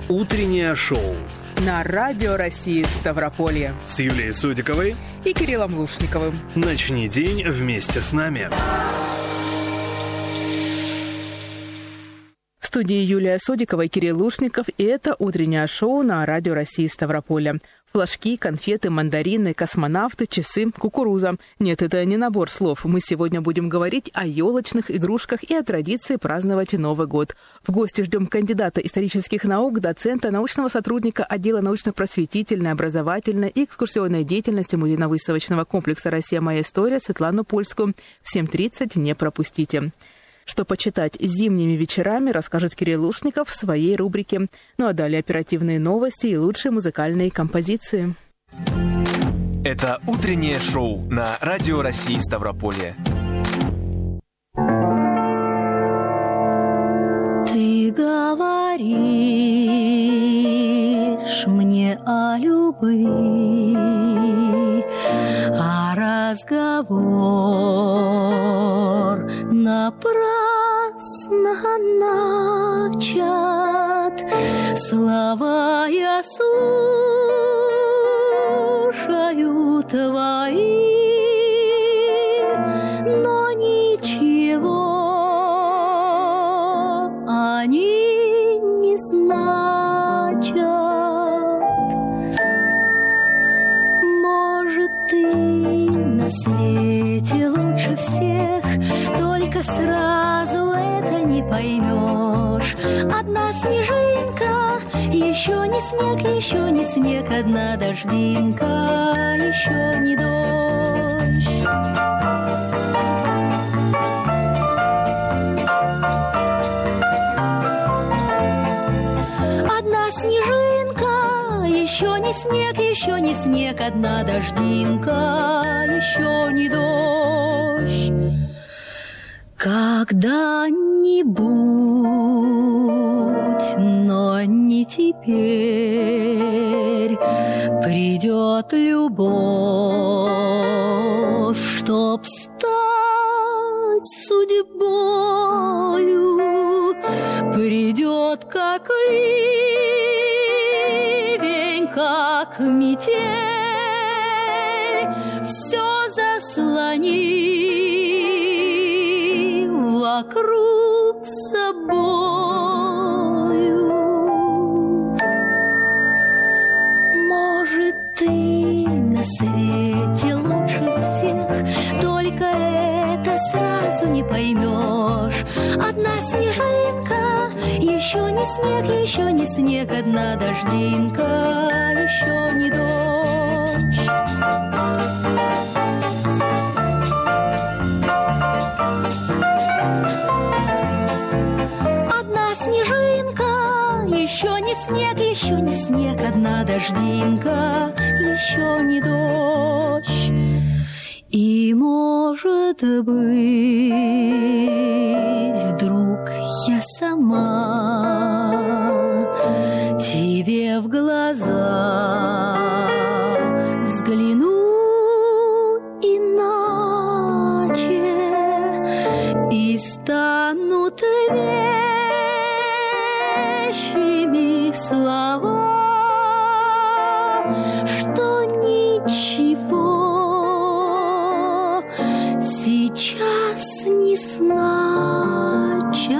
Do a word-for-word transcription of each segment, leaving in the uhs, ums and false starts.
Утреннее шоу на Радио России Ставрополье с Юлией Судиковой и Кириллом Лушниковым. Начни день вместе с нами. В студии Юлия Судикова и Кирилл Лушников, и это утреннее шоу на Радио России Ставрополье. Флажки, конфеты, мандарины, космонавты, часы, кукуруза. Нет, это не набор слов. Мы сегодня будем говорить о елочных игрушках и о традиции праздновать Новый год. В гости ждем кандидата исторических наук, доцента, научного сотрудника отдела научно-просветительной, образовательной и экскурсионной деятельности музейно-выставочного комплекса «Россия. Моя история» Светлану Польскую. В семь тридцать не пропустите. Что почитать зимними вечерами, расскажет Кирилл Лушников в своей рубрике. Ну а далее оперативные новости и лучшие музыкальные композиции. Это утреннее шоу на Радио России Ставрополье. Ты говоришь мне о любви, а разговор напрасно начат. Слова я слушаю твои, но ничего они не значат. Может, ты на свете лучше всех, только сразу это не поймешь. Одна снежинка, еще не снег, еще не снег, одна дождинка, еще не дождь. Одна снежинка, еще не снег, еще не снег, одна дождинка, еще не дождь. Когда-нибудь, но не теперь, придет любовь, чтоб стать судьбою, придет как ливень, как метель, все заслонит вокруг собою. Может, ты на свете лучше всех, только это сразу не поймешь. Одна снежинка, еще не снег, еще не снег, одна дождинка, еще не дождь. Еще не снег, еще не снег, одна дождинка, еще не дождь. И, может быть, вдруг я сама тебе в глаза взгляну иначе и стану твоей слова, что ничего сейчас не значат.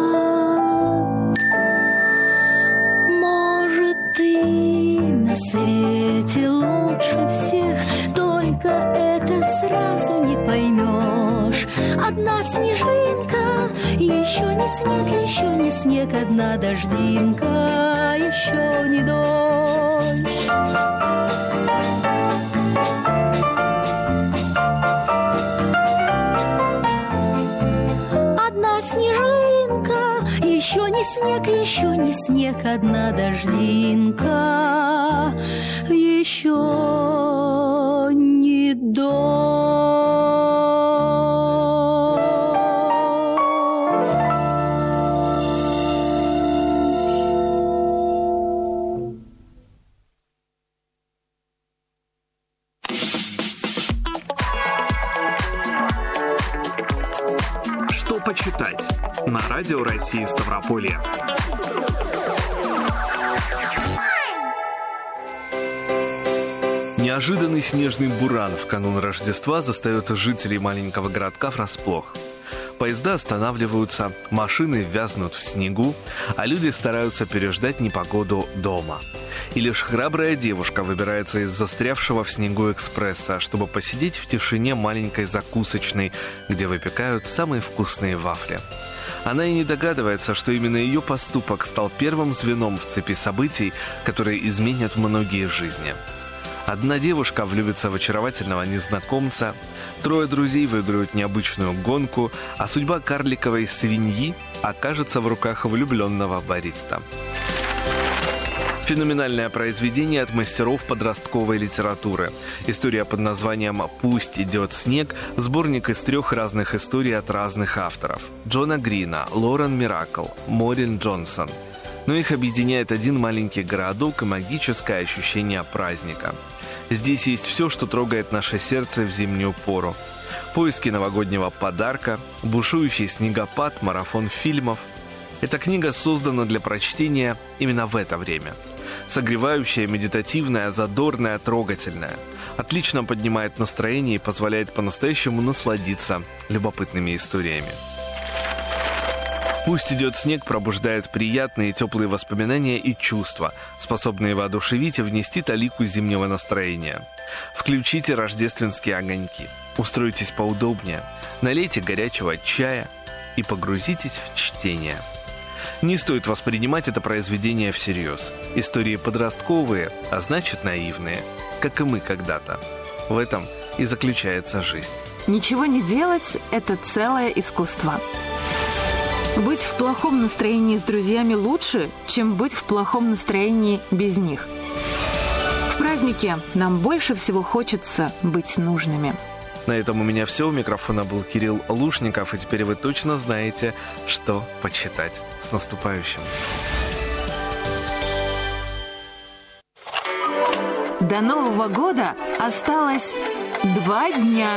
Может, ты на свете лучше всех, только это сразу не поймешь. Одна снежинка, еще не снег, еще не снег, одна дождинка, еще не дождь. Одна снежинка, еще не снег, еще не снег, одна дождинка, еще не дождь. почитать на Радио России Ставрополье. Неожиданный снежный буран в канун Рождества застает жителей маленького городка врасплох. Поезда останавливаются, машины вязнут в снегу, а люди стараются переждать непогоду дома. И лишь храбрая девушка выбирается из застрявшего в снегу экспресса, чтобы посидеть в тишине маленькой закусочной, где выпекают самые вкусные вафли. Она и не догадывается, что именно ее поступок стал первым звеном в цепи событий, которые изменят многие жизни. Одна девушка влюбится в очаровательного незнакомца, трое друзей выиграют необычную гонку, а судьба карликовой свиньи окажется в руках влюбленного бариста. Феноменальное произведение от мастеров подростковой литературы. История под названием «Пусть идет снег» – сборник из трех разных историй от разных авторов – Джона Грина, Лорен Миракл, Морин Джонсон. Но их объединяет один маленький городок и магическое ощущение праздника. Здесь есть все, что трогает наше сердце в зимнюю пору. Поиски новогоднего подарка, бушующий снегопад, марафон фильмов. Эта книга создана для прочтения именно в это время. Согревающая, медитативная, задорная, трогательная. Отлично поднимает настроение и позволяет по-настоящему насладиться любопытными историями. «Пусть идет снег» пробуждает приятные теплые воспоминания и чувства, способные воодушевить и внести талику зимнего настроения. Включите рождественские огоньки, устройтесь поудобнее, налейте горячего чая и погрузитесь в чтение. Не стоит воспринимать это произведение всерьез. Истории подростковые, а значит наивные, как и мы когда-то. В этом и заключается жизнь. Ничего не делать – это целое искусство. Быть в плохом настроении с друзьями лучше, чем быть в плохом настроении без них. В празднике нам больше всего хочется быть нужными. На этом у меня все. У микрофона был Кирилл Лушников, и теперь вы точно знаете, что почитать. С наступающим! До Нового года осталось два дня.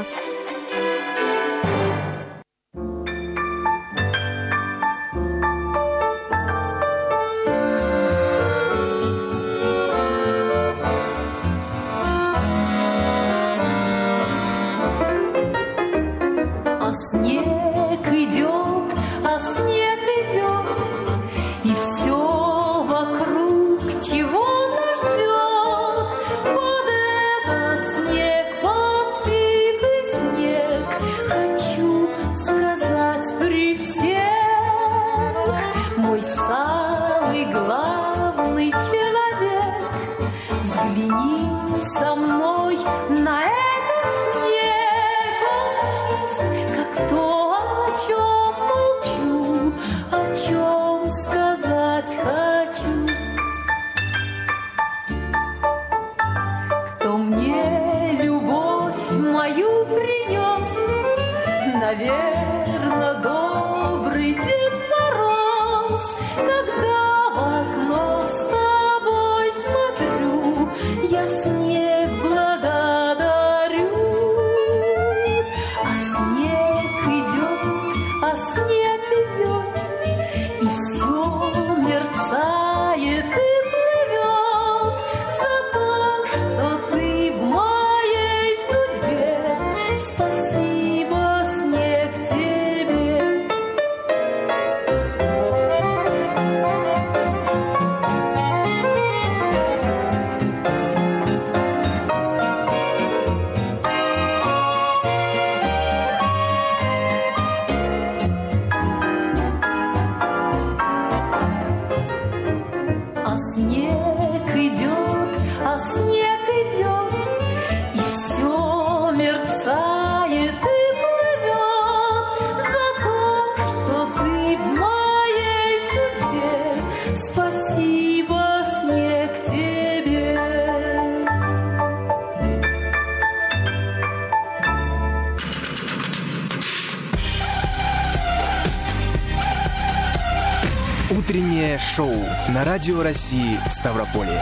Наверно, добрый Дед Мороз, когда в окно с тобой смотрю, я снег благодарю. А снег идет, а снег идет, и все мерцает и плывет за то, что ты в моей судьбе. Спасибо. Утреннее шоу на Радио России Ставрополье.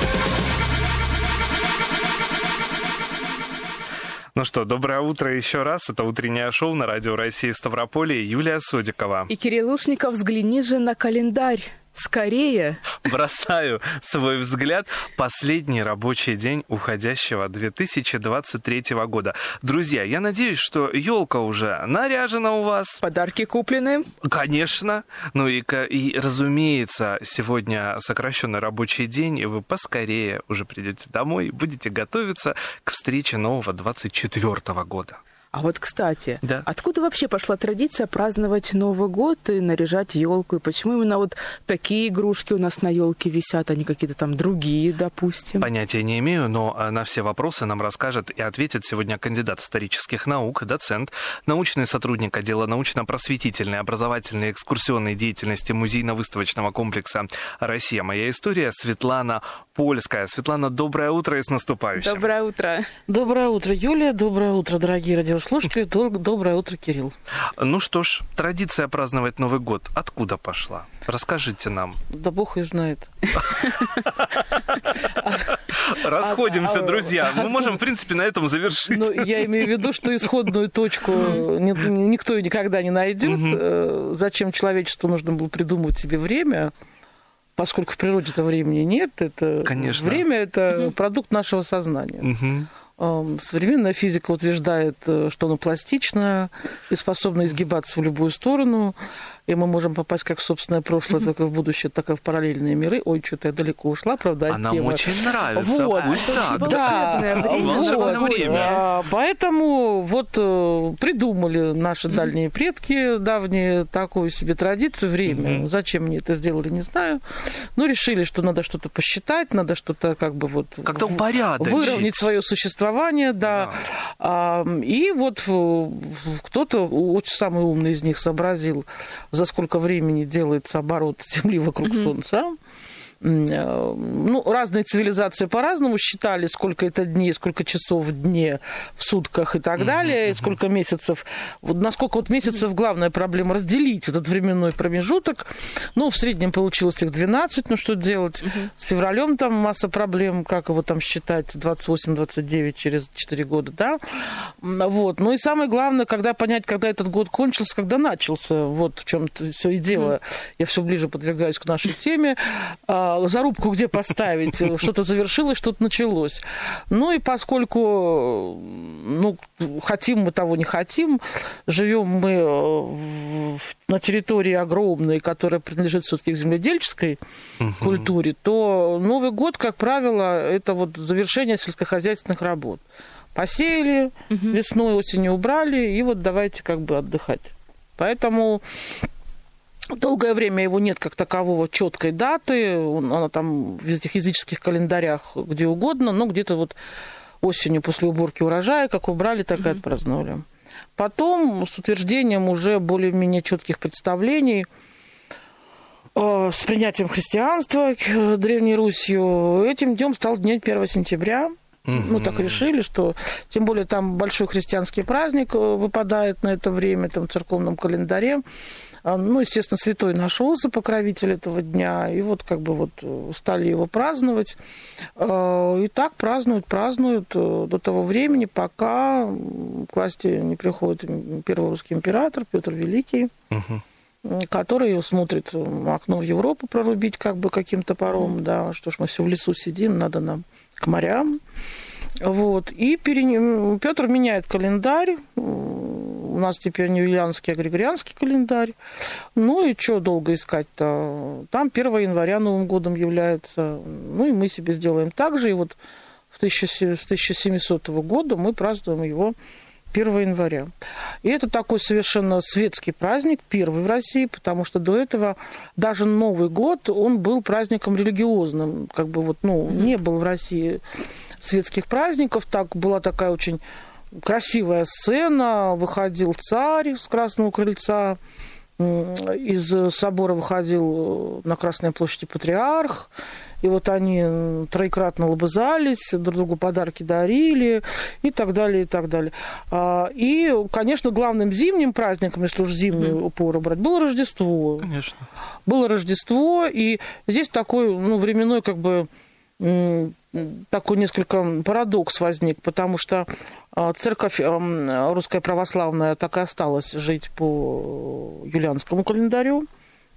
Ну что, доброе утро еще раз. Это утреннее шоу на Радио России Ставрополье. Юлия Содикова. И Кирилл Лушников. Взгляни же на календарь. Скорее! Бросаю свой взгляд. Последний рабочий день уходящего две тысячи двадцать третьего года. Друзья, я надеюсь, что елка уже наряжена у вас. Подарки куплены. Конечно. Ну и, и, разумеется, сегодня сокращенный рабочий день, и вы поскорее уже придете домой и будете готовиться к встрече нового двадцать четвёртого года. А вот, кстати, да. Откуда вообще пошла традиция праздновать Новый год и наряжать елку? И почему именно вот такие игрушки у нас на елке висят, а не какие-то там другие, допустим? Понятия не имею, но на все вопросы нам расскажет и ответит сегодня кандидат исторических наук, доцент, научный сотрудник отдела научно-просветительной, образовательной и экскурсионной деятельности музейно-выставочного комплекса «Россия. Моя история» Светлана Польская. Светлана, доброе утро и с наступающим. Доброе утро. Доброе утро, Юлия. Доброе утро, дорогие радиослушатели. Слушатели, доброе утро, Кирилл. Ну что ж, традиция праздновать Новый год откуда пошла? Расскажите нам. Да бог и знает. Расходимся, друзья. Мы можем, в принципе, на этом завершить. Ну, я имею в виду, что исходную точку никто и никогда не найдет. Зачем человечеству нужно было придумывать себе время? Поскольку в природе этого времени нет, это Конечно. Время – это продукт нашего сознания. Угу. Современная физика утверждает, что оно пластично и способно изгибаться в любую сторону, и мы можем попасть как в собственное прошлое, так и в будущее, так и в параллельные миры. Ой, что-то я далеко ушла, правда, от а нам темы. очень нравится. Вот. Пусть так. Да, волшебное вот. время. Поэтому вот придумали наши дальние предки, давние, такую себе традицию, время. Mm-hmm. Зачем они это сделали, не знаю. Но решили, что надо что-то посчитать, надо что-то как бы вот... Как-то упорядочить. Выровнять свое существование, да. да. И вот кто-то, очень самый умный из них, сообразил, за сколько времени делается оборот Земли вокруг mm-hmm. Солнца. Ну, разные цивилизации по-разному считали, сколько это дней, сколько часов в дне, в сутках и так далее, mm-hmm. и сколько месяцев. Вот насколько вот месяцев главная проблема разделить этот временной промежуток. Ну, в среднем получилось их двенадцать, ну что делать? Mm-hmm. С февралем там масса проблем, как его там считать, двадцать восемь двадцать девять через четыре года, да? Вот. Ну и самое главное, когда понять, когда этот год кончился, когда начался. Вот в чем все и дело. Mm-hmm. Я все ближе подвигаюсь к нашей теме. Зарубку где поставить, что-то завершилось, что-то началось. Ну и поскольку, ну, хотим мы того, не хотим, живем мы на территории огромной, которая принадлежит все-таки к земледельческой uh-huh. культуре, то Новый год, как правило, это вот завершение сельскохозяйственных работ. Посеяли, uh-huh. весной, осенью убрали, и вот давайте как бы отдыхать. Поэтому... Долгое время его нет как такового четкой даты, она там в этих языческих календарях где угодно, но где-то вот осенью после уборки урожая, как убрали, так и mm-hmm. отпраздновали. Потом с утверждением уже более-менее четких представлений, э, с принятием христианства Древней Русью, этим днем стал день первого сентября. Mm-hmm. Ну, так решили, что... Тем более там большой христианский праздник выпадает на это время, там, в церковном календаре. Ну, естественно, святой нашелся, покровитель этого дня, и вот как бы вот стали его праздновать. И так празднуют, празднуют до того времени, пока к власти не приходит первый русский император Петр Великий, угу. который смотрит окно в Европу прорубить как бы каким-то паром, да, что ж мы все в лесу сидим, надо нам к морям. Вот. И пере... Петр меняет календарь. У нас теперь не юлианский, а григорианский календарь. Ну и что долго искать-то? Там первого января Новым годом является. Ну и мы себе сделаем так же. И вот с тысяча семисотого года мы празднуем его первого января. И это такой совершенно светский праздник, первый в России, потому что до этого даже Новый год, он был праздником религиозным. Как бы вот, ну, не было в России светских праздников. Так была такая очень красивая сцена. Выходил царь с Красного крыльца, из собора выходил на Красной площади патриарх. И вот они троекратно лобызались, друг другу подарки дарили и так далее, и так далее. И, конечно, главным зимним праздником, если уж зимнюю пору брать, было Рождество. Конечно. Было Рождество, и здесь такой, ну, временной как бы такой несколько парадокс возник, потому что церковь русская православная так и осталась жить по юлианскому календарю.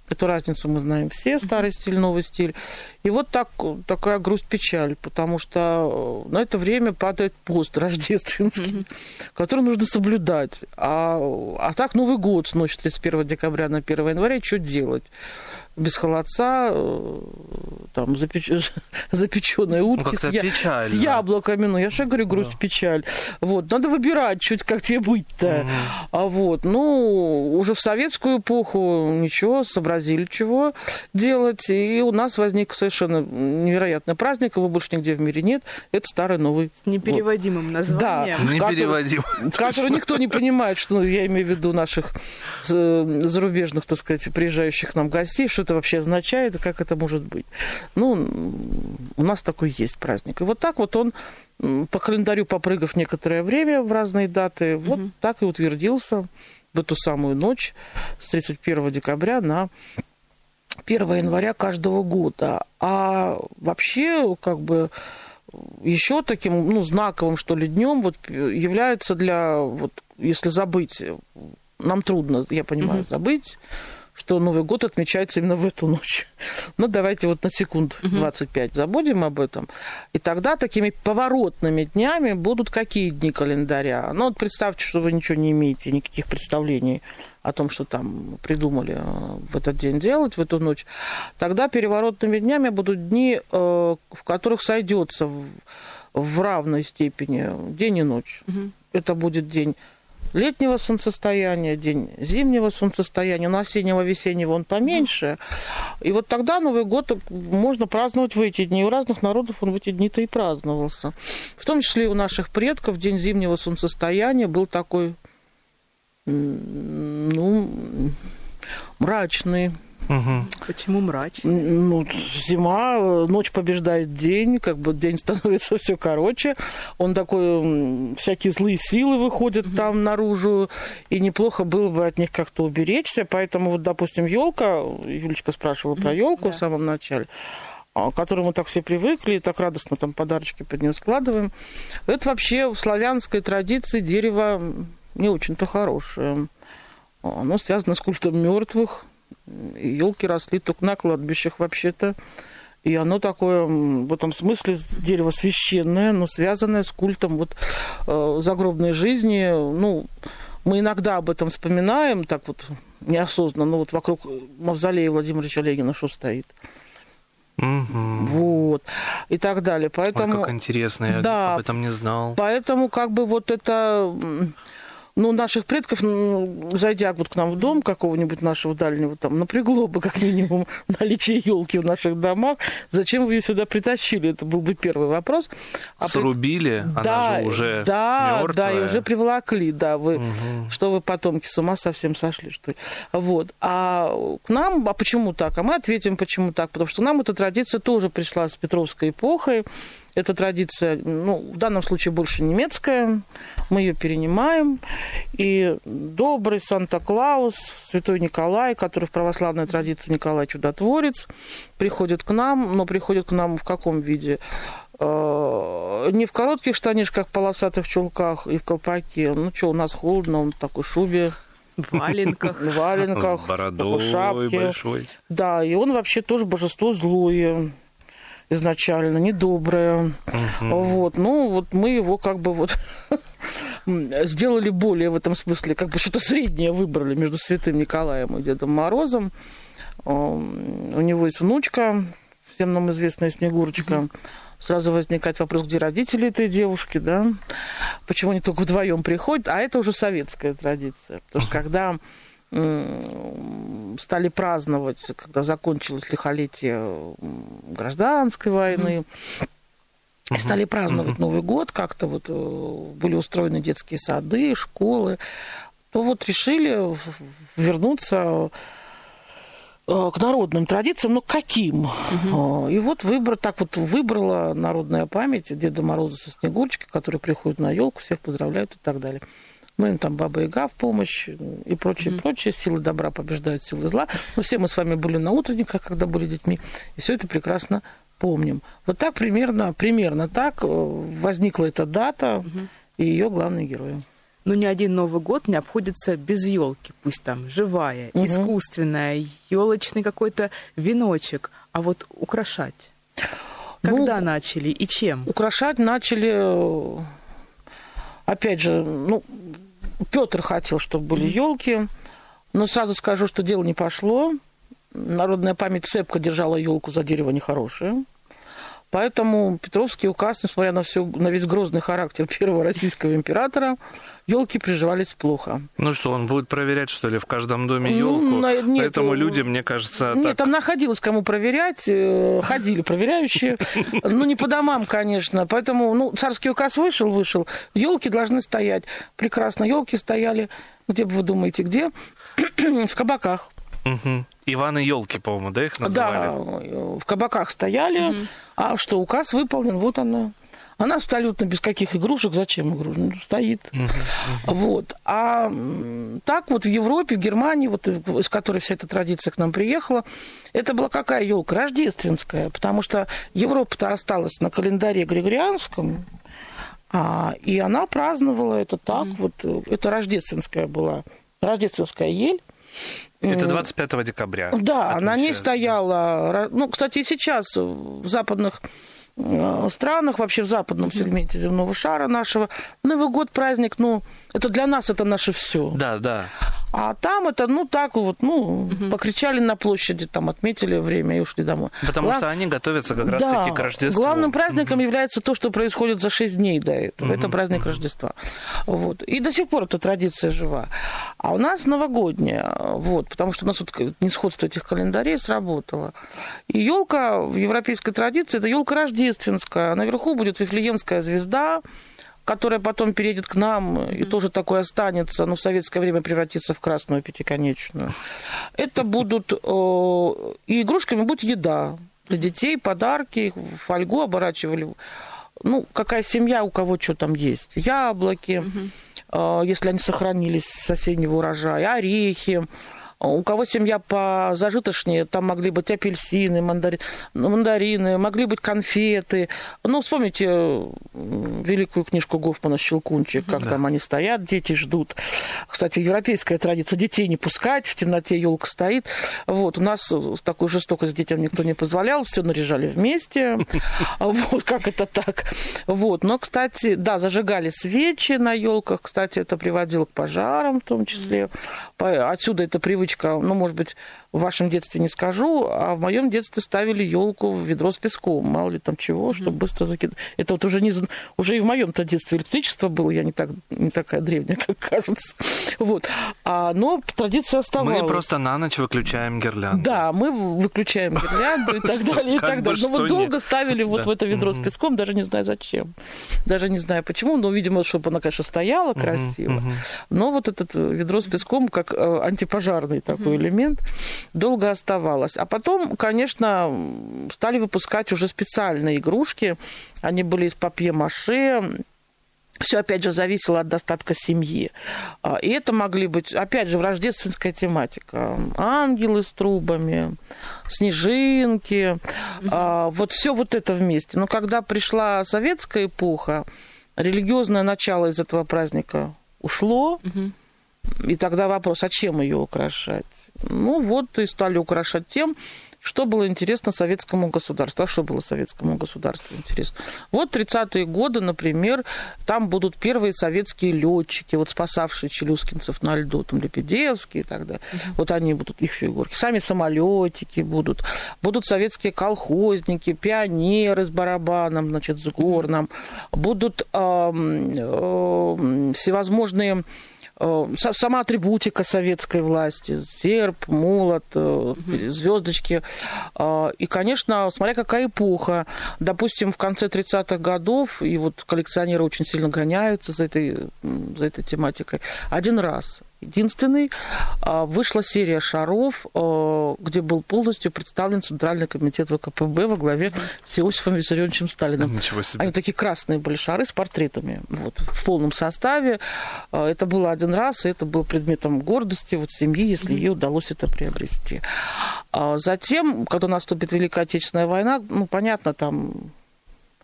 Эту разницу мы знаем все, старый стиль, новый стиль. И вот так, такая грусть-печаль, потому что на это время падает пост рождественский, mm-hmm. который нужно соблюдать. А, а так Новый год с ночи тридцать первого декабря на первого января, что делать? Без холодца, там, запеч... запеченные утки ну, с, я... с яблоками. Ну, я же говорю, грусть, да. печаль. Вот. Надо выбирать, чуть как тебе быть-то. Mm-hmm. А вот. Ну, уже в советскую эпоху ничего, сообразили, чего делать. И у нас возник совершенно невероятный праздник, его больше нигде в мире нет. Это Старый Новый год. С непереводимым названием. Да, непереводимым. Который, который никто не понимает, что, ну, я имею в виду наших зарубежных, так сказать, приезжающих к нам гостей, что это вообще означает и как это может быть. Ну, у нас такой есть праздник. И вот так вот он, по календарю попрыгав некоторое время в разные даты, mm-hmm. вот так и утвердился в эту самую ночь с тридцать первого декабря на первого января каждого года. А вообще, как бы, еще таким, ну, знаковым, что ли, днем вот является для, вот, если забыть, нам трудно, я понимаю, mm-hmm. забыть, что Новый год отмечается именно в эту ночь. Ну, давайте вот на секунд двадцать пять uh-huh. забудем об этом. И тогда такими поворотными днями будут какие дни календаря? Ну, вот представьте, что вы ничего не имеете, никаких представлений о том, что там придумали в этот день делать, в эту ночь. Тогда переворотными днями будут дни, в которых сойдется в равной степени день и ночь. Uh-huh. Это будет день летнего солнцестояния, день зимнего солнцестояния, но осеннего, весеннего он поменьше. И вот тогда Новый год можно праздновать в эти дни. У разных народов он в эти дни-то и праздновался. В том числе и у наших предков день зимнего солнцестояния был такой, ну, мрачный. Угу. Почему мрачный? Ну, зима, ночь побеждает день, как бы день становится все короче. Он такой, всякие злые силы выходят угу. там наружу, и неплохо было бы от них как-то уберечься. Поэтому, вот, допустим, елка, Юлечка спрашивала про елку да. в самом начале, к которой мы так все привыкли, и так радостно там подарочки под нее складываем. Это вообще в славянской традиции дерево не очень-то хорошее. Оно связано с культом мертвых. Елки росли только на кладбищах вообще-то. И оно такое, в этом смысле, дерево священное, но связанное с культом вот, э, загробной жизни. Ну, мы иногда об этом вспоминаем, так вот неосознанно, но вот вокруг мавзолея Владимира Ильича Ленина что стоит. Угу. Вот. И так далее. Поэтому, ой, как интересно, я да, об этом не знал. Поэтому как бы вот это... Ну, наших предков, ну, зайдя вот к нам в дом какого-нибудь нашего дальнего, там, напрягло бы, как минимум, наличие елки в наших домах. Зачем вы ее сюда притащили? Это был бы первый вопрос. А Срубили? При... Да, она же уже да, мёртвая. Да, и уже приволокли, да. Вы... Угу. Что вы, потомки, с ума совсем сошли, что ли? Вот. А к нам, а почему так? А мы ответим, почему так. Потому что нам эта традиция тоже пришла с Петровской эпохой. Эта традиция, ну, в данном случае больше немецкая, мы ее перенимаем. И добрый Санта-Клаус, святой Николай, который в православной традиции Николай Чудотворец, приходит к нам, но приходит к нам в каком виде? Не в коротких штанишках, полосатых чулках и в колпаке. Ну что, у нас холодно, он в такой шубе. В валенках. В валенках, с бородой в шапке. Большой. Да, и он вообще тоже божество злое. Изначально недоброе. Uh-huh. Вот. Ну, вот мы его как бы вот сделали более в этом смысле, как бы что-то среднее выбрали между Святым Николаем и Дедом Морозом. У него есть внучка, всем нам известная Снегурочка. Uh-huh. Сразу возникает вопрос, где родители этой девушки, да? Почему они только вдвоем приходят? А это уже советская традиция. Потому что когда стали праздновать, когда закончилось лихолетие гражданской войны, mm-hmm. стали праздновать mm-hmm. Новый год, как-то вот были устроены детские сады, школы, то вот решили вернуться к народным традициям, но каким? Mm-hmm. И вот выбор, так вот выбрала народная память Деда Мороза со Снегурочкой, которые приходят на елку, всех поздравляют и так далее. Ну, им там Баба Яга в помощь и прочее, mm-hmm. прочее. Силы добра побеждают силы зла. Но все мы с вами были на утренниках, когда были детьми, и все это прекрасно помним. Вот так примерно, примерно так возникла эта дата mm-hmm. и ее главные герои. Но ни один Новый год не обходится без елки, пусть там живая, угу. искусственная, елочный какой-то веночек, а вот украшать. Когда ну, начали и чем? Украшать начали, опять же, ну, Петр хотел, чтобы были елки, но сразу скажу, что дело не пошло. Народная память цепко держала елку за дерево нехорошее. Поэтому Петровский указ, несмотря на, всю, на весь грозный характер первого российского императора, елки приживались плохо. Ну что, он будет проверять, что ли, в каждом доме елку? Ну, нет, Поэтому люди, мне кажется, Нет, так... там находилось кому проверять, ходили проверяющие, ну не по домам, конечно. Поэтому, ну, царский указ вышел, вышел, елки должны стоять. Прекрасно, елки стояли, где бы вы думаете, где? В кабаках. Угу. Иваны елки, по-моему, да, их называли? Да, в кабаках стояли, угу. а что, указ выполнен, вот она. Она абсолютно без каких игрушек, зачем игрушек? Ну, стоит. Uh-huh, uh-huh. Вот. А так вот в Европе, в Германии, вот, из которой вся эта традиция к нам приехала, это была какая елка? Рождественская, потому что Европа-то осталась на календаре григорианском, а, и она праздновала это так, uh-huh. вот, это рождественская была, рождественская ель. Это двадцать пятого декабря. Да, на ней стояла... Ну, кстати, и сейчас в западных странах, вообще в западном сегменте земного шара нашего, Новый год, праздник, ну, это для нас это наше все. Да, да. А там это, ну, так вот, ну, угу. покричали на площади, там, отметили время и ушли домой. Потому Глав... что они готовятся как раз-таки да. к Рождеству. Главным праздником угу. является то, что происходит за шесть дней до этого. Угу. Это праздник угу. Рождества. Вот. И до сих пор эта традиция жива. А у нас новогодняя, вот, потому что у нас вот несходство этих календарей сработало. И елка в европейской традиции, это елка рождественская. Наверху будет Вифлеемская звезда, которая потом переедет к нам mm-hmm. и тоже такое останется, но в советское время превратится в красную пятиконечную. Это будут... Э, и игрушками будет еда для детей, подарки, фольгу оборачивали. Ну, какая семья, у кого что там есть. Яблоки, mm-hmm. э, если они сохранились с соседнего урожая, орехи. У кого семья позажиточнее, там могли быть апельсины, мандарины, мандарины, могли быть конфеты. Ну, вспомните великую книжку Гофмана «Щелкунчик», как да. там они стоят, дети ждут. Кстати, европейская традиция детей не пускать, в темноте елка стоит. Вот, у нас такую жестокость детям никто не позволял, все наряжали вместе. Вот, как это так? Вот, но, кстати, да, зажигали свечи на елках, кстати, это приводило к пожарам в том числе. Отсюда эта привычка, ну, может быть, в вашем детстве не скажу, а в моем детстве ставили елку в ведро с песком, мало ли там чего, чтобы mm-hmm. быстро закидать. Это вот уже, не, уже и в моем-то детстве электричество было, я не, так, не такая древняя, как кажется. Вот. А, но традиция оставалась. Мы просто на ночь выключаем гирлянду. Да, мы выключаем гирлянду и так далее, и так далее. Но вот долго ставили вот в это ведро с песком, даже не знаю зачем. Даже не знаю почему, но, видимо, чтобы она, конечно, стояла красиво. Но вот это ведро с песком, как антипожарный такой элемент, долго оставалось. А потом, конечно, стали выпускать уже специальные игрушки. Они были из папье-маше. Все, опять же, зависело от достатка семьи. И это могли быть, опять же, в рождественская тематика. Ангелы с трубами, снежинки. Mm-hmm. Вот все вот это вместе. Но когда пришла советская эпоха, религиозное начало из этого праздника ушло. Mm-hmm. И тогда вопрос, а чем ее украшать? Ну вот и стали украшать тем, что было интересно советскому государству. А что было советскому государству интересно? Вот тридцатые годы, например, там будут первые советские летчики, вот спасавшие челюскинцев на льду, там Лепедевский и так далее. Uh-huh. Вот они будут, их фигурки. Сами самолетики будут. Будут советские колхозники, пионеры с барабаном, значит, с горном. Будут э, э, всевозможные... Сама атрибутика советской власти, серп, молот, mm-hmm. звездочки. И, конечно, смотря какая эпоха. Допустим, в конце тридцатых годов, и вот коллекционеры очень сильно гоняются за этой, за этой тематикой, один раз, единственный, вышла серия шаров, где был полностью представлен Центральный комитет ВКПБ во главе с Иосифом Виссарионовичем Сталиным. Ничего себе. Они такие красные были шары с портретами, вот, в полном составе. Это было один раз, и это было предметом гордости вот, семьи, если mm-hmm. ей удалось это приобрести. Затем, когда наступит Великая Отечественная война, ну, понятно, там...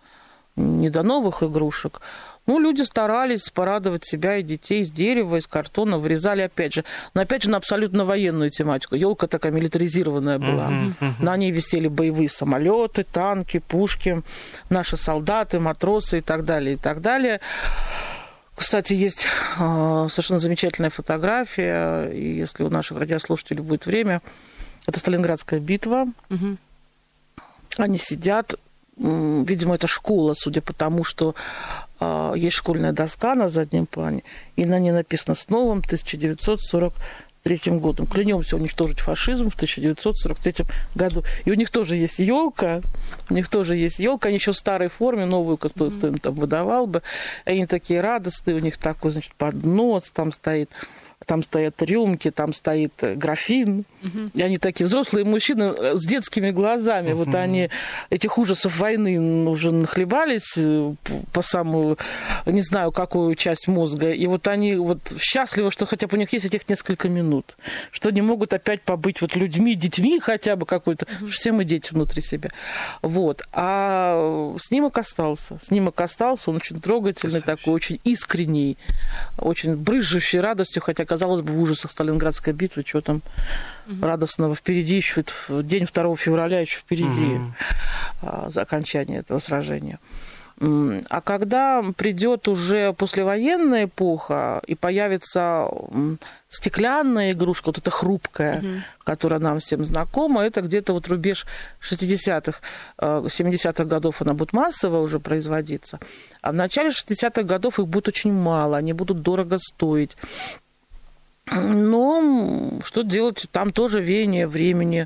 не до новых игрушек. Ну, люди старались порадовать себя и детей из дерева, из картона, вырезали, опять же, но опять же на абсолютно военную тематику. Елка такая милитаризированная была. Uh-huh, uh-huh. На ней висели боевые самолеты, танки, пушки, наши солдаты, матросы и так далее, и так далее. Кстати, есть э, совершенно замечательная фотография, и если у наших радиослушателей будет время, это Сталинградская битва. Uh-huh. Они сидят, э, видимо, это школа, судя по тому, что э, есть школьная доска на заднем плане, и на ней написано «С новым тысяча девятьсот сорок третьим годом. Клянемся уничтожить фашизм в тысяча девятьсот сорок третьем году». И у них тоже есть елка, у них тоже есть елка, они еще в старой форме, новую, кто, mm-hmm. кто им там выдавал бы. Они такие радостные, у них такой, значит, поднос там стоит. Там стоят рюмки, там стоит графин. Uh-huh. И они такие взрослые мужчины с детскими глазами. Uh-huh. Вот они этих ужасов войны уже нахлебались по самую, не знаю, какую часть мозга. И вот они вот счастливы, что хотя бы у них есть этих несколько минут. Что они могут опять побыть вот людьми, детьми хотя бы какой-то. Uh-huh. Все мы дети внутри себя. Вот. А снимок остался. Снимок остался. Он очень трогательный, такой, очень искренний, очень брызжущий радостью, хотя казалось бы, в ужасах Сталинградской битвы, что там mm-hmm. радостного впереди, еще день второго февраля еще впереди mm-hmm. за окончание этого сражения. А когда придет уже послевоенная эпоха и появится стеклянная игрушка, вот эта хрупкая, mm-hmm. которая нам всем знакома, это где-то вот рубеж шестидесятых, семидесятых годов она будет массово уже производиться. А в начале шестидесятых годов их будет очень мало, они будут дорого стоить. Но что делать? Там тоже веяние времени.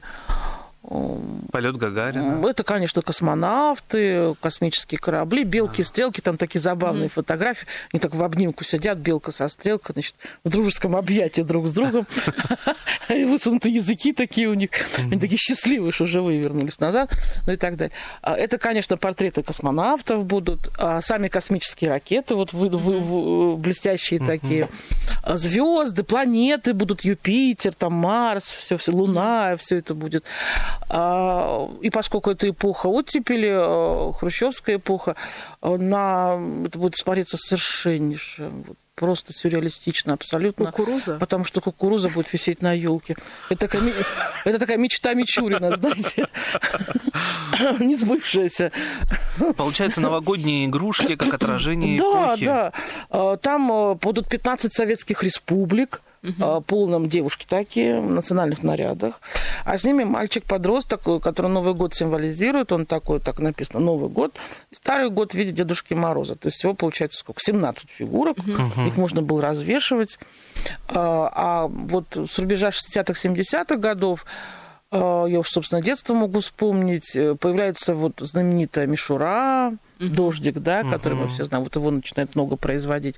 Полет Гагарина. Это, конечно, космонавты, космические корабли, белки, а. стрелки, там такие забавные mm-hmm. фотографии. Они так в обнимку сидят, белка со стрелкой, значит, в дружеском объятии друг с другом. И высунутые языки такие у них. Они такие счастливые, что живые вернулись назад, ну и так далее. Это, конечно, портреты космонавтов будут, сами космические ракеты, вот блестящие такие, звезды, планеты будут, Юпитер, там Марс, все, все, Луна, все это будет. И поскольку это эпоха оттепели, хрущевская эпоха, на... это будет смотреться совершеннейше, просто сюрреалистично абсолютно. Кукуруза? Потому что кукуруза будет висеть на елке. Это такая, это такая мечта Мичурина, знаете, не сбывшаяся. Получается, новогодние игрушки как отражение эпохи. Да, да. Там будут пятнадцать советских республик, Uh-huh. полном девушки такие, в национальных нарядах. А с ними мальчик-подросток, который Новый год символизирует. Он такой, так написано, Новый год. И Старый год в виде Дедушки Мороза. То есть всего получается сколько? семнадцать фигурок. Uh-huh. Их можно было развешивать. А, а вот с рубежа шестидесятых, семидесятых годов, я уж, собственно, детство могу вспомнить, появляется вот знаменитая мишура, uh-huh. дождик, да, который uh-huh. мы все знаем. Вот его начинает много производить.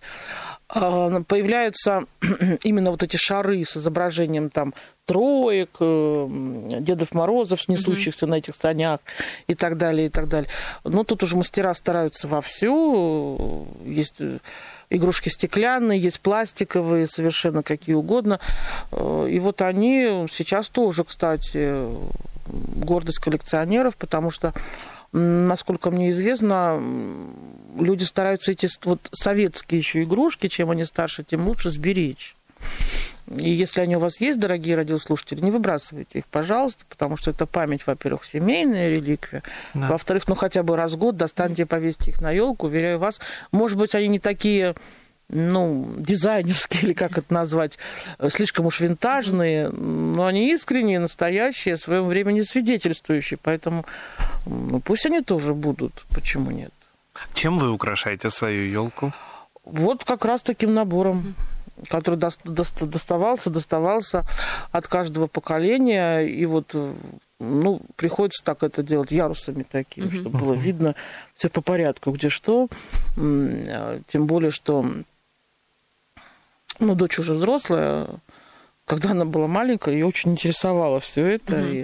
Появляются именно вот эти шары с изображением там троек, Дедов Морозов, снесущихся mm-hmm. на этих санях и так далее, и так далее. Но тут уже мастера стараются вовсю. Есть игрушки стеклянные, есть пластиковые, совершенно какие угодно. И вот они сейчас тоже, кстати, гордость коллекционеров, потому что, насколько мне известно, люди стараются эти вот советские еще игрушки, чем они старше, тем лучше сберечь. И если они у вас есть, дорогие радиослушатели, не выбрасывайте их, пожалуйста, потому что это память, во-первых, семейная реликвия, да. Во-вторых, ну хотя бы раз в год достаньте и повесьте их на елку, уверяю вас, может быть, они не такие, ну, дизайнерские, или как это назвать, слишком уж винтажные, но они искренние, настоящие, о своем времени свидетельствующие, поэтому ну, пусть они тоже будут, почему нет. Чем вы украшаете свою елку? Вот как раз таким набором, который доставался, доставался от каждого поколения, и вот, ну, приходится так это делать ярусами такими, mm-hmm. чтобы было видно все по порядку, где что, тем более, что, ну, дочь уже взрослая, когда она была маленькая, ее очень интересовало все это, mm-hmm.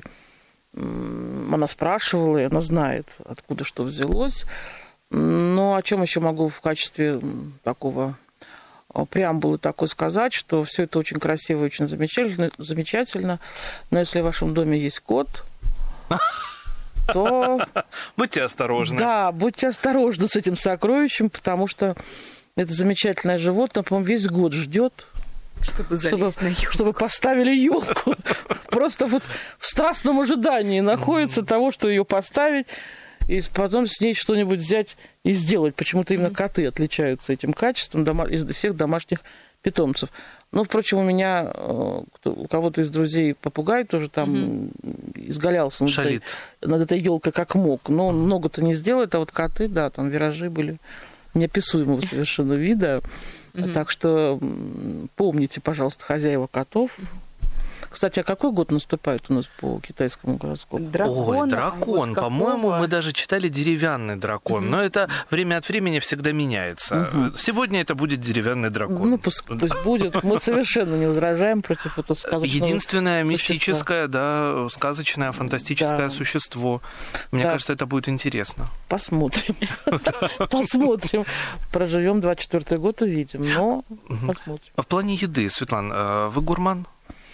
и она спрашивала, и она знает, откуда что взялось. Но о чем еще могу в качестве такого преамбулы такой сказать, что все это очень красиво и очень замечательно, замечательно, но если в вашем доме есть кот, то... Будьте осторожны. Да, будьте осторожны с этим сокровищем, потому что это замечательное животное, по-моему, весь год ждет, Чтобы залезть чтобы, на елку. чтобы поставили елку. Просто вот в страстном ожидании находится того, что ее поставить, и потом с ней что-нибудь взять и сделать. Почему-то именно коты отличаются этим качеством из всех домашних питомцев. Ну, впрочем, у меня, у кого-то из друзей попугай тоже там mm-hmm. изгалялся над этой, над этой елкой как мог. Но он много-то не сделает, а вот коты, да, там виражи были неописуемого совершенно вида. Mm-hmm. Так что помните, пожалуйста, хозяева котов. Кстати, а какой год наступает у нас по китайскому гороскопу? Дракон. Ой, дракон. По-моему, мы даже читали деревянный дракон. Mm-hmm. Но это время от времени всегда меняется. Mm-hmm. Сегодня это будет деревянный дракон. Ну, пусть, пусть будет. Мы совершенно не возражаем против этого сказочного Единственное существа. Мистическое, да, сказочное, фантастическое да. существо. Мне да. кажется, это будет интересно. Посмотрим. Посмотрим. Проживем двадцать четвёртый год, увидим. Но посмотрим. В плане еды, Светлана, вы гурман?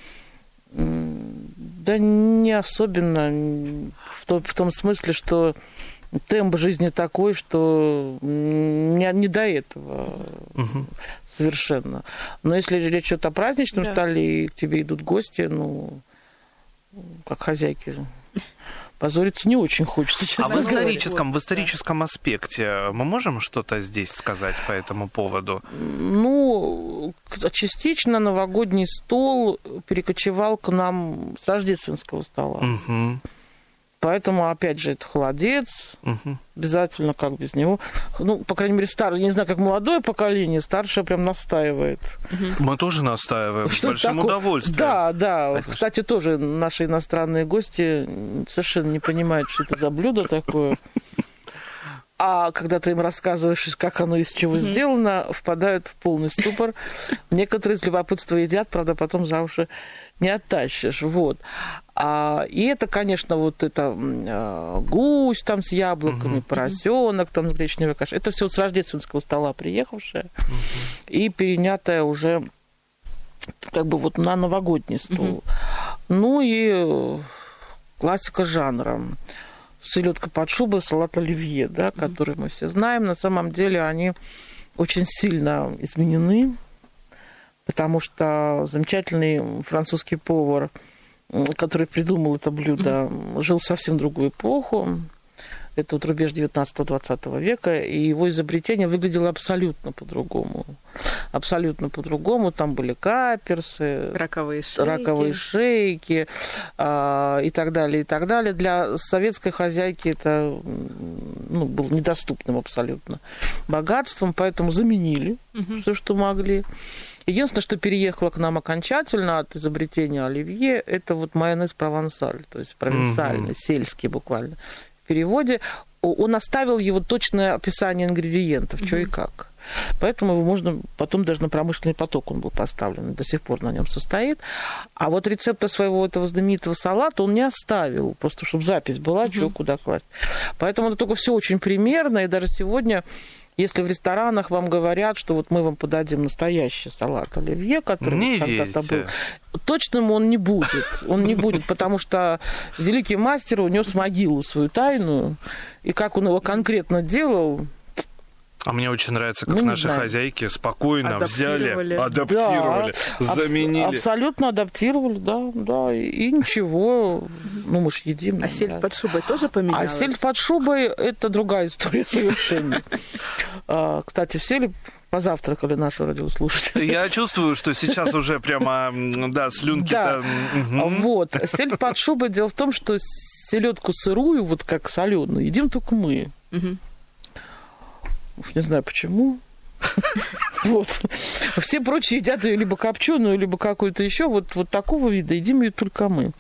Да не особенно, в том, в том смысле, что темп жизни такой, что не, не до этого угу. совершенно. Но если речь идет о праздничном да. столе, и к тебе идут гости, ну, как хозяйки, позориться не очень хочется, честно А в историческом, в историческом аспекте мы можем что-то здесь сказать по этому поводу? Ну, частично новогодний стол перекочевал к нам с рождественского стола. Угу. Поэтому, опять же, это холодец. Угу. Обязательно, как без него. Ну, по крайней мере, старое, не знаю, как молодое поколение, старшее прям настаивает. Угу. Мы тоже настаиваем с большим такое? удовольствием. Да, да. Конечно. Кстати, тоже наши иностранные гости совершенно не понимают, что это за блюдо такое. А когда ты им рассказываешь, как оно из чего mm-hmm. сделано, впадают в полный ступор. Некоторые с любопытства едят, правда, потом за уши не оттащишь. Вот. А, и это, конечно, вот это а, гусь там с яблоками, mm-hmm. поросенок там с гречневой кашей. Это все вот с рождественского стола приехавшее mm-hmm. и перенятое уже как бы вот на новогодний стол. Mm-hmm. Ну и классика жанра. Селедка под шубой, салат оливье, да, mm-hmm. который мы все знаем. На самом деле они очень сильно изменены, потому что замечательный французский повар, который придумал это блюдо, mm-hmm. жил совсем в другую эпоху. Это вот рубеж девятнадцатого-двадцатого века, и его изобретение выглядело абсолютно по-другому. Абсолютно по-другому. Там были каперсы, раковые шейки, раковые шейки а, и так далее, и так далее. Для советской хозяйки это ну, было недоступным абсолютно богатством, поэтому заменили угу. все, что могли. Единственное, что переехало к нам окончательно от изобретения оливье, это вот майонез провансаль, то есть провинциальный, угу. сельский буквально. В переводе он оставил его точное описание ингредиентов, mm-hmm. что и как. Поэтому его можно потом даже на промышленный поток он был поставлен, до сих пор на нем состоит. А вот рецепта своего этого знаменитого салата он не оставил, просто чтобы запись была, mm-hmm. что куда класть. Поэтому это только все очень примерно, и даже сегодня, если в ресторанах вам говорят, что вот мы вам подадим настоящий салат оливье, который когда-то был, точным он не будет. Он не будет, потому что великий мастер унес в могилу свою тайну, и как он его конкретно делал. А мне очень нравится, как наши знаем. хозяйки спокойно адаптировали. взяли, адаптировали, да, заменили. Аб- абсолютно адаптировали, да, да, и, и ничего. Ну, мы ж едим. А сель под шубой тоже поменялась? А сель под шубой – это другая история совершенно. Кстати, сель позавтракали наши радиослушатели. Я чувствую, что сейчас уже прямо, да, слюнки-то... Да. Угу. Вот. Сель под шубой. Дело в том, что селедку сырую, вот как соленую, едим только мы. Угу. Уж не знаю почему. Вот. Все прочие едят ее либо копченую, либо какую-то еще. Вот, вот такого вида едим ее только мы.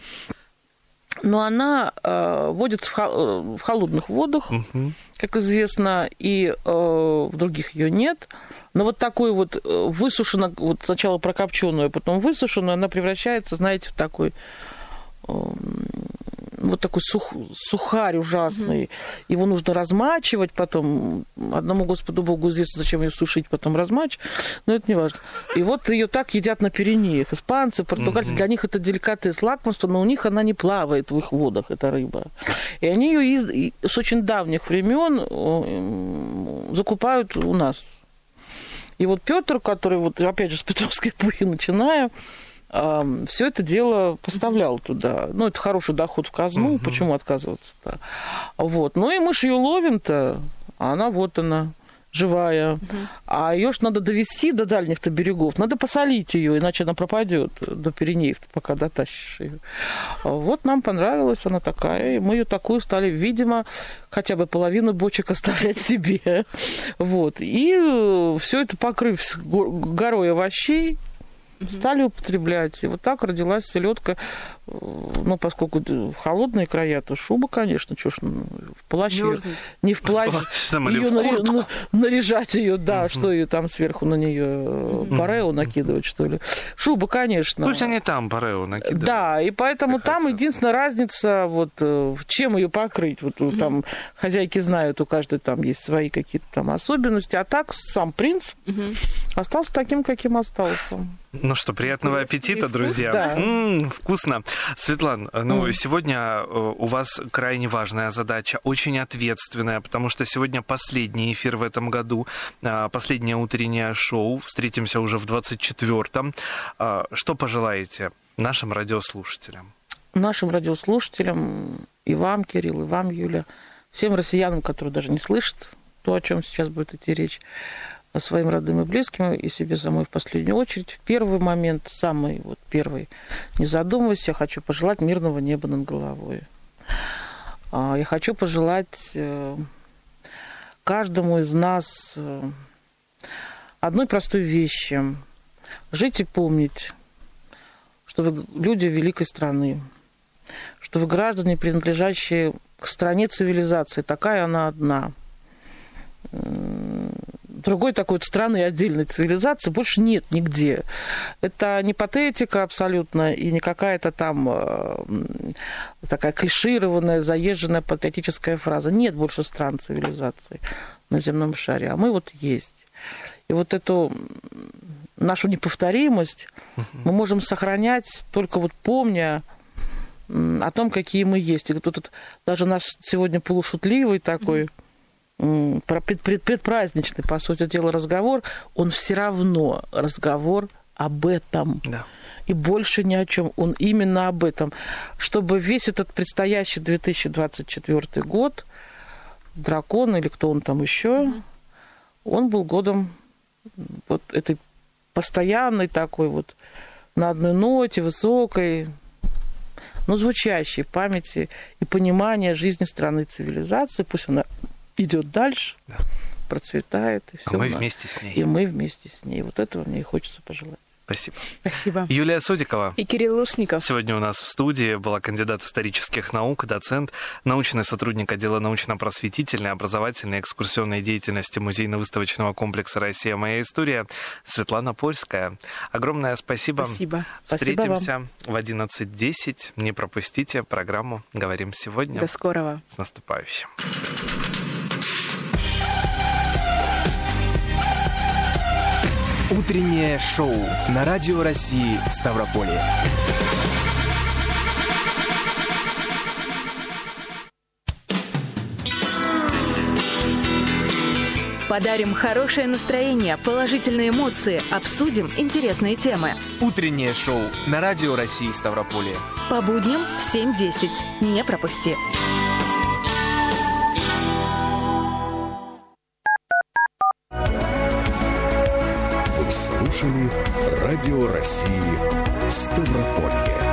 Но она э, водится в, хол- в холодных водах, uh-huh. как известно, и э, в других ее нет. Но вот такой вот высушенную, вот сначала прокопченую, а потом высушенную, она превращается, знаете, в такой... Э, вот такой сух, сухарь ужасный. Mm-hmm. Его нужно размачивать потом. Одному Господу Богу известно, зачем ее сушить, потом размачивать. Но это не важно. И вот ее так едят на Пиренеях. Испанцы, португальцы, mm-hmm. для них это деликатес, лакомство, но у них она не плавает в их водах, эта рыба. И они ее из, с очень давних времен закупают у нас. И вот Петр, который, вот, опять же, с Петровской эпохи начиная, все это дело поставлял туда. Ну, это хороший доход в казну, угу. Почему отказываться-то? Вот. Ну, и мы ж ее ловим-то, а она вот она, живая. Угу. А ее ж надо довести до дальних-то берегов. Надо посолить ее, иначе она пропадет до Пиренеев, пока дотащишь ее. Вот нам понравилась она такая, и мы ее такую стали, видимо, хотя бы половину бочек оставлять себе. Вот. И все это, покрыв горой овощей, стали употреблять. И вот так родилась селедка. Ну, поскольку холодные края, то шуба, конечно, чё ж, в плащ её, не в плащ, её нари- ну, наряжать ее, да, угу. Что ее там сверху на нее парео накидывать, что ли. Шуба, конечно. Пусть они там парео накидывают. Да, и поэтому там единственная разница, вот, чем ее покрыть. Вот угу. Там хозяйки знают, у каждой там есть свои какие-то там особенности, а так сам принцип угу. остался таким, каким остался. Ну что, приятного аппетита, друзья. Да. М-м, вкусно. Светлана, ну, mm. сегодня у вас крайне важная задача, очень ответственная, потому что сегодня последний эфир в этом году, последнее утреннее шоу. Встретимся уже в двадцать четвёртом. Что пожелаете нашим радиослушателям? Нашим радиослушателям, и вам, Кирилл, и вам, Юля, всем россиянам, которые даже не слышат то, о чем сейчас будет идти речь, своим родным и близким, и себе самой в последнюю очередь. В первый момент, самый вот первый, не задумываясь, я хочу пожелать мирного неба над головой. Я хочу пожелать каждому из нас одной простой вещи. Жить и помнить, что вы люди великой страны, что вы граждане, принадлежащие к стране цивилизации. Такая она одна. Другой такой вот страны отдельной цивилизации больше нет нигде. Это не патетика абсолютно и не какая-то там э, такая клишированная, заезженная патетическая фраза. Нет больше стран цивилизации на земном шаре, а мы вот есть. И вот эту нашу неповторимость мы можем сохранять, только вот помня о том, какие мы есть. И вот этот даже наш сегодня полушутливый такой предпраздничный, по сути дела, разговор, он все равно разговор об этом. Да. И больше ни о чем. Он именно об этом. Чтобы весь этот предстоящий две тысячи двадцать четвёртый год, дракон или кто он там еще, mm-hmm. он был годом вот этой постоянной такой вот на одной ноте, высокой, но звучащей памяти и понимания жизни страны цивилизации. Пусть она идет дальше, да. Процветает, и все. А мы вместе с ней. И мы вместе с ней. Вот этого мне и хочется пожелать. Спасибо. Спасибо. Юлия Сотикова. И Кирилл Лушников. Сегодня у нас в студии была кандидат исторических наук, доцент, научный сотрудник отдела научно-просветительной, образовательной, экскурсионной деятельности музейно-выставочного комплекса «Россия. Моя история» Светлана Польская. Огромное спасибо. Спасибо. Встретимся спасибо в одиннадцать десять. Не пропустите программу «Говорим сегодня». До скорого. С наступающим. Утреннее шоу на Радио России Ставрополье. Подарим хорошее настроение, положительные эмоции, обсудим интересные темы. Утреннее шоу на Радио России Ставрополье. По будням в семь десять. Не пропусти. Слушали Радио России Ставрополье.